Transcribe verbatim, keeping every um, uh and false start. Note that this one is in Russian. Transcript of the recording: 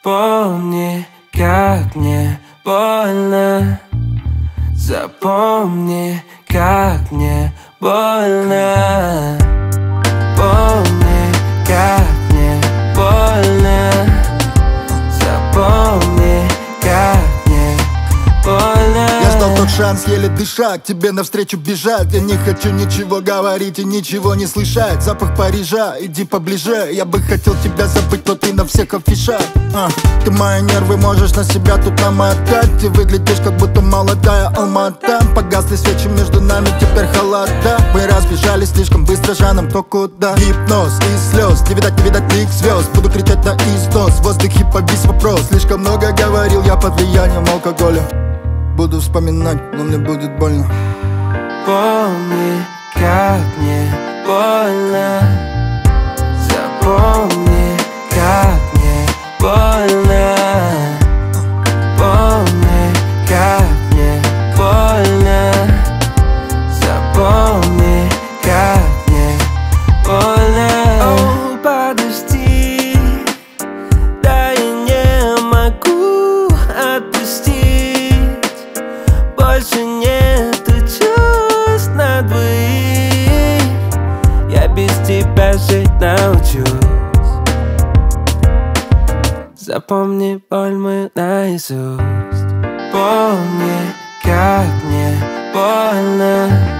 Помни, как мне больно. Запомни, как мне больно. Помни, как мне больно. Запомни, как мне больно. Я ждал тот шанс, еле дыша, к тебе навстречу бежать. Я не хочу ничего говорить и ничего не слышать. Запах Парижа, иди поближе. Я бы хотел тебя забыть, но ты на всех афишах. а, Ты мои нервы можешь на себя тут намотать. Ты выглядишь, как будто молодая Алмата. Погасли свечи, между нами теперь холода. Мы разбежались слишком быстро, жаном кто куда. Гипноз и слез, не видать, не видать лик звезд. Буду кричать на износ, в воздухе повис вопрос. Слишком много говорил я под влиянием алкоголя. Буду вспоминать, но мне будет больно. Помни, как мне больно. Запомни, как мне больно. Помни, как мне больно. Запомни, как мне больно. О, подожди, да я не могу отпустить. Больше нету чувств на двоих. Я без тебя жить научусь. Запомни боль мою наизусть. Помни, как мне больно.